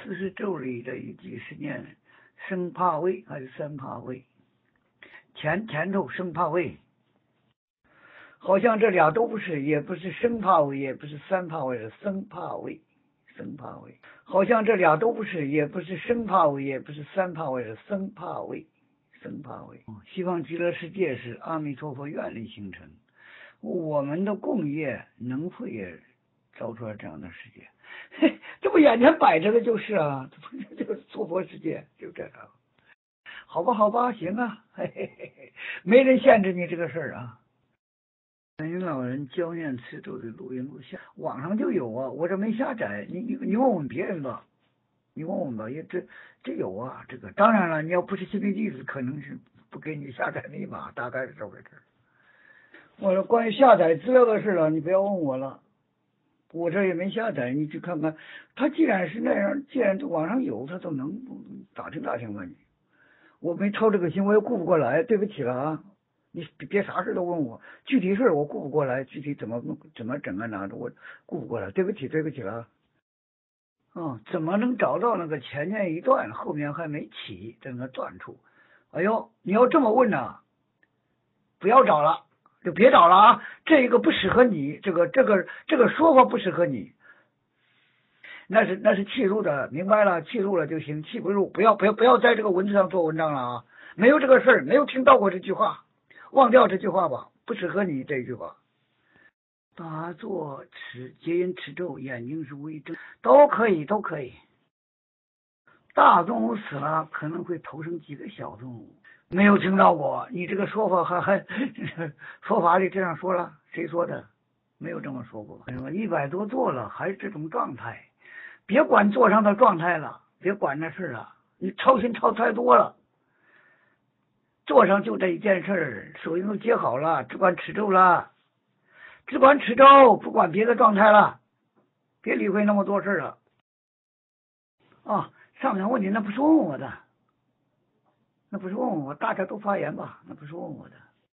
40咒里的一句是念生怕畏还是三怕畏？前头生怕畏，好像这俩都不是，也不是生怕畏，也不是三怕畏，是生怕畏。生怕畏，好像这俩都不是，也不是生怕畏，也不是三怕畏，是生怕畏。生怕畏。西方极乐世界是阿弥陀佛愿力形成，我们的共业能会也造出来这样的世界，这不眼前摆着的就是啊，这个娑婆世界就这样。好吧，好吧，行啊，嘿嘿嘿，没人限制你这个事儿啊。观音老人教念持咒的录音录像，网上就有啊，我这没下载，你问问别人吧，你问问吧，也这有啊，这个当然了，你要不是新密弟子，可能是不给你下载密码，大概是这回事。我说关于下载资料的事了，你不要问我了，我这也没下载，你去看看。他既然是那样，既然网上有，他都能打听打听吧你。我没操这个心，我也顾不过来，对不起了啊。你别啥事都问我，具体事我顾不过来，具体怎么整啊哪的我顾不过来，对不起了。怎么能找到那个前面一段后面还没起这个断处？哎呦，你要这么问呢，不要找了，就别找了啊！这个不适合你，这个说法不适合你，那是气入的，明白了？气入了就行，气不入不要在这个文字上做文章了啊！没有这个事儿，没有听到过这句话，忘掉这句话吧，不适合你这句话。打坐结音持咒，眼睛是微睁，都可以。大动物死了可能会投生几个小动物，没有听到过。你这个说法还佛法里这样说了，谁说的？没有这么说过。100多做了还是这种状态，别管做上的状态了，别管那事了，你操心操太多了。做上就这一件事，手印都结好了，只管持咒了，不管别的状态了，别理会那么多事了。上面问题那不是问我的，大家都发言吧，那不是问我的。